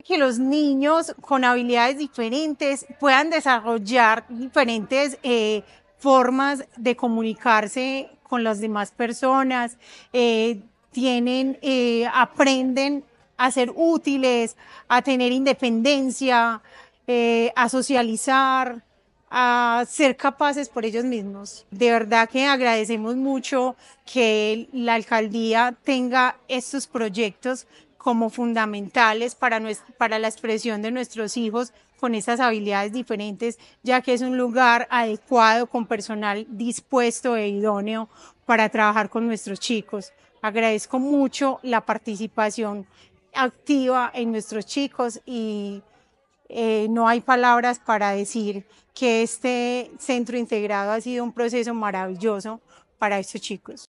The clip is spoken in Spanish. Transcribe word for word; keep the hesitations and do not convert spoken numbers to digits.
Que los niños con habilidades diferentes puedan desarrollar diferentes eh, formas de comunicarse con las demás personas, eh, tienen, eh, aprenden a ser útiles, a tener independencia, eh, a socializar, a ser capaces por ellos mismos. De verdad que agradecemos mucho que la alcaldía tenga estos proyectos como fundamentales para, nuestra, para la expresión de nuestros hijos con estas habilidades diferentes, ya que es un lugar adecuado con personal dispuesto e idóneo para trabajar con nuestros chicos. Agradezco mucho la participación activa en nuestros chicos y eh, no hay palabras para decir que este centro integrado ha sido un proceso maravilloso para estos chicos.